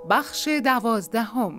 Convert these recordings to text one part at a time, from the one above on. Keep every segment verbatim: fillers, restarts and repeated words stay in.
بخش دوازدهم.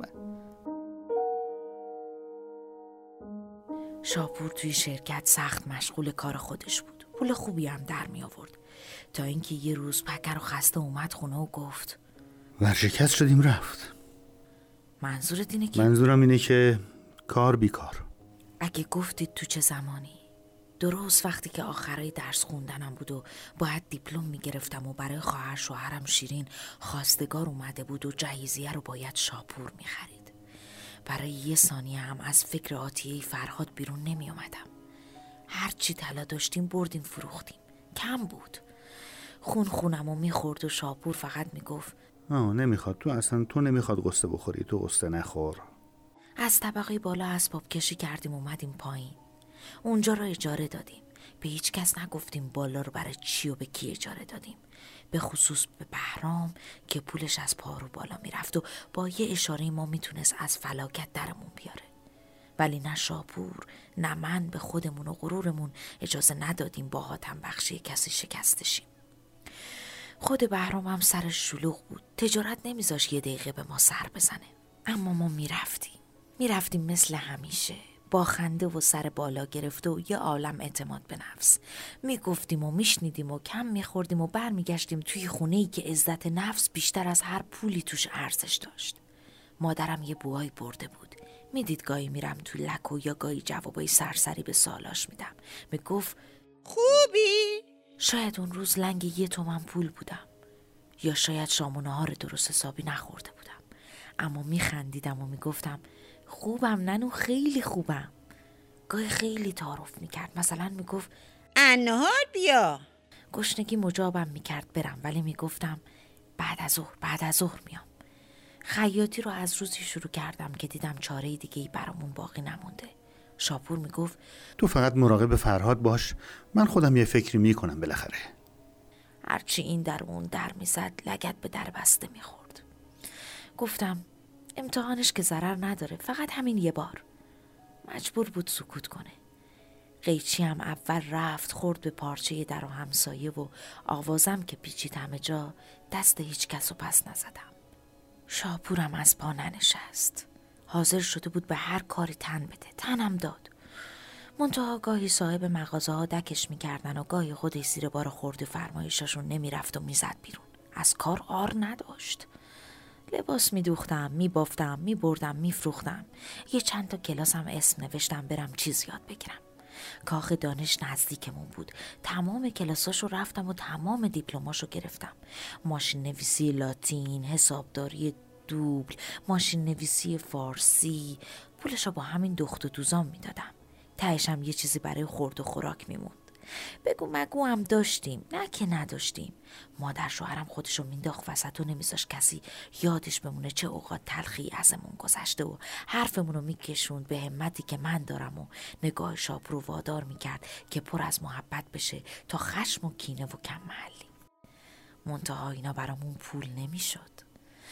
شاپور توی شرکت سخت مشغول کار خودش بود. پول خوبی هم در می آورد تا اینکه یه روز پکر و خسته اومد خونه و گفت ورشکست شدیم رفت. منظورت اینه که؟ منظورم اینه که کار بیکار. اگه گفتید تو چه زمانی؟ درست وقتی که آخرای درس خوندنم بود و باید دیپلم میگرفتم و برای خواهر شوهرم شیرین خواستگار اومده بود و جهیزیه رو باید شاپور میخرید. برای یه ثانیه هم از فکر آتیه فرهاد بیرون نمی اومدم. هرچی طلا داشتیم بردیم فروختیم. کم بود. خون خونم و میخورد و شاپور فقط میگفت آه نمیخواد، تو اصلا تو نمیخواد قصه بخوری، تو قصه نخور. از طبقه بالا اسباب کشی کردیم اومدیم پایین. اونجا رو اجاره دادیم. به هیچ کس نگفتیم بالا رو برای چی و به کی اجاره دادیم. به خصوص به بهرام که پولش از پا رو بالا میرفت و با یه اشاره ما میتونست از فلاکت درمون بیاره. ولی نه شاپور نه من به خودمون و غرورمون اجازه ندادیم با حاتم بخشی کسی شکستشیم. خود بهرام هم سرش شلوغ بود. تجارت نمیذاش یه دقیقه به ما سر بزنه. اما ما میرفتیم. میرفتیم مثل همیشه. با خنده و سر بالا گرفته و یه عالم اعتماد به نفس. میگفتیم و میشنیدیم و کم میخوردیم و برمیگشتیم توی خونه‌ای که عزت نفس بیشتر از هر پولی توش ارزش داشت. مادرم یه بوهای برده بود. میدید گاهی میرم تو لک و یا گاهی جوابای سرسری به سوالاش میدم. میگفت خوبی؟ شاید اون روز لنگ یه تومن پول بودم یا شاید شام و نهار درست حسابی نخورده بودم. اما میخندیدم و میگفتم خوبم ننو، خیلی خوبم. گاهی خیلی تعارف میکرد. مثلا میگفت انهار بیا. گشنگی مجابم میکرد برم، ولی میگفتم بعد از ظهر بعد از ظهر میام. خیاطی رو از روزی شروع کردم که دیدم چاره دیگه ای برامون باقی نمونده. شاپور میگفت تو فقط مراقب فرهاد باش، من خودم یه فکری میکنم بالاخره. هرچی این در اون در میزد لگد به در بسته میخورد. گفتم امتحانش که ضرر نداره، فقط همین یه بار. مجبور بود سکوت کنه. قیچی هم اول رفت خورد به پارچه در و همسایه و آوازم که پیچید همه جا، دست هیچ کس رو پس نزدم. شاپورم از پا ننشست. حاضر شده بود به هر کاری تن بده. تنم داد. منتها گاهی صاحب مغازه ها دکش میکردن و گاهی خودش زیر بار خورد فرمایششون نمیرفت و میزد بیرون. از کار آر نداشت. لباس میدوختم، میبافتم، میبردم، میفروختم. یه چند تا کلاسم اسم نوشتم برم چیز یاد بگیرم. کاخ دانش نزدیکمون بود. تمام کلاساشو رفتم و تمام دیپلماشو گرفتم. ماشین نویسی لاتین، حسابداری دوبل، ماشین نویسی فارسی. پولشو با همین دخت و دوزام میدادم. تهش هم یه چیزی برای خورد و خوراک میموند. بگو مگو هم داشتیم، نه که نداشتیم. مادر شوهرم خودشو مینداخت وسط و نمیذاش کسی یادش بمونه چه اوقات تلخی ازمون گذشته و حرفمونو میکشوند به همتی که من دارم و نگاه شاپور رو وادار میکرد که پر از محبت بشه تا خشم و کینه و کم محلی. منتها اینا برامون پول نمیشد.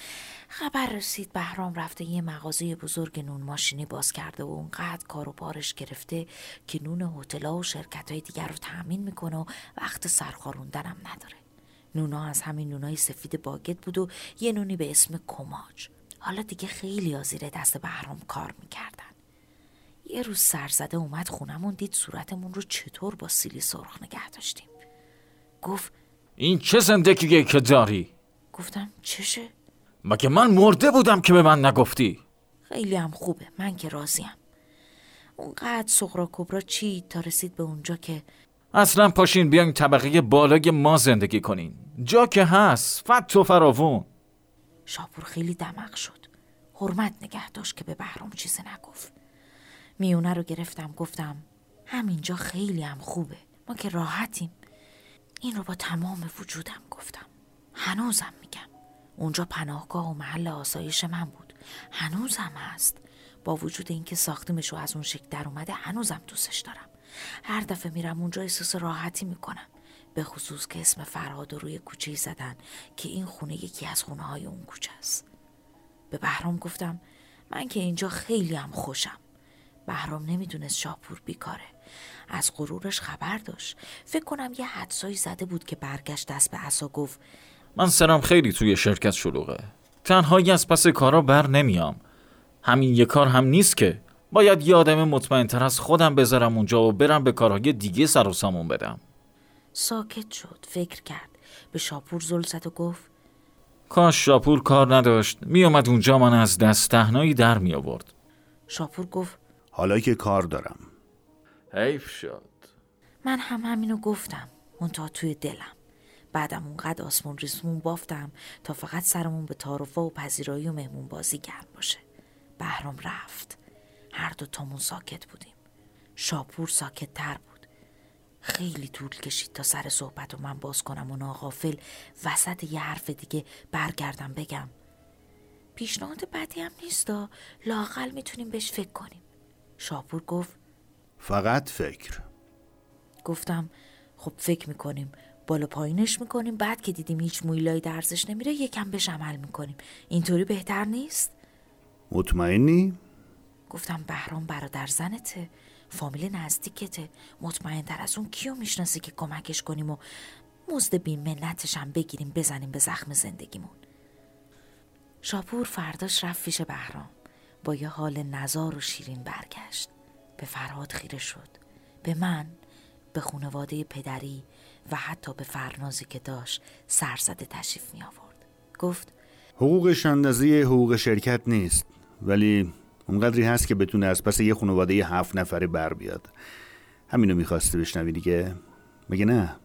خبر رسید بهرام رفته یه مغازه بزرگ نون ماشینی باز کرده و اونقدر کار و بارش گرفته که نون هتل‌ها و شرکت‌های دیگر رو تأمین میکنه و وقت سرخاروندنم نداره. نونا از همین نونای سفید باگت بود و یه نونی به اسم کماج. حالا دیگه خیلی زیر دست بهرام کار میکردن. یه روز سرزده اومد خونمون، دید صورتمون رو چطور با سیلی سرخ نگه داشتیم. گفت این چه زندگیه که داری؟ گفتم چشه؟ مگه من مرده بودم که به من نگفتی؟ خیلی هم خوبه، من که راضیم. اونقدر سغرا کبرا چید تا رسید به اونجا که اصلا پاشین بیاین طبقه بالای ما زندگی کنین، جا که هست فت و فراوون. شاپور خیلی دمق شد. حرمت نگه داشت که به بهرام چیزی نگفت. میونه رو گرفتم گفتم همینجا خیلی هم خوبه، ما که راحتیم. این رو با تمام وجودم گفتم. هنوزم میگم اونجا پناهگاه و محل آسایش من بود. هنوزم هست. با وجود اینکه ساختیمشو از اون شکل در اومده هنوزم دوستش دارم. هر دفعه میرم اونجا احساس راحتی میکنم. به خصوص که اسم فرهاد رو روی کوچه‌ای زدن که این خونه یکی از خونه های اون کوچه است. به بهرام گفتم من که اینجا خیلی هم خوشم. بهرام نمیدونست شاپور بیکاره. از غرورش خبر داشت. فکر کنم یه حدسایی زده بود که برگشت دست به عصا گفت من سرم خیلی توی شرکت شلوغه. تنهایی از پس کارا بر نمیام. همین یه کار هم نیست که. باید یه آدم مطمئن تر از خودم بذارم اونجا و برم به کارهای دیگه سر و سامون بدم. ساکت شد، فکر کرد. به شاپور زل زد و گفت کاش شاپور کار نداشت، می اومد اونجا من از دست تنهایی در می آورد. شاپور گفت حالا که کار دارم. حیف شد. من هم همینو گفتم، منتها توی دلم. بعدم اونقدر آسمون ریسمون بافتم تا فقط سرمون به تعارف و پذیرایی و مهمون بازی گرم باشه. بهرام رفت. هر دو تامون ساکت بودیم. شاپور ساکت تر بود. خیلی طول کشید تا سر صحبت رو من باز کنم و ناغافل وسط یه حرف دیگه برگردم بگم پیشنهاد بدی هم نیستا، لااقل میتونیم بهش فکر کنیم. شاپور گفت فقط فکر. گفتم خب فکر میکنیم، بالا پایینش میکنیم، بعد که دیدیم هیچ مویلایی درزش نمیره یکم بهش عمل میکنیم. اینطوری بهتر نیست؟ مطمئنی؟ گفتم بهرام برادر زنته، فامیل نزدیکته، مطمئن تر از اون کیو میشناسی که کمکش کنیم و مزد بی منتش هم بگیریم بزنیم به زخم زندگیمون. شاپور فرداش رفت پیش بهرام. با یه حال نزار و شیرین برگشت. به فرهاد خیره شد، به من، به خانواده پدری و حتی به فرنازی که داشت سرزده تشریف می آورد. گفت حقوقش اندازه حقوق شرکت نیست، ولی اونقدری هست که بتونه از پس یه خانواده هفت نفره بر بیاد. همینو میخواسته بشنوی دیگه؟ مگه نه؟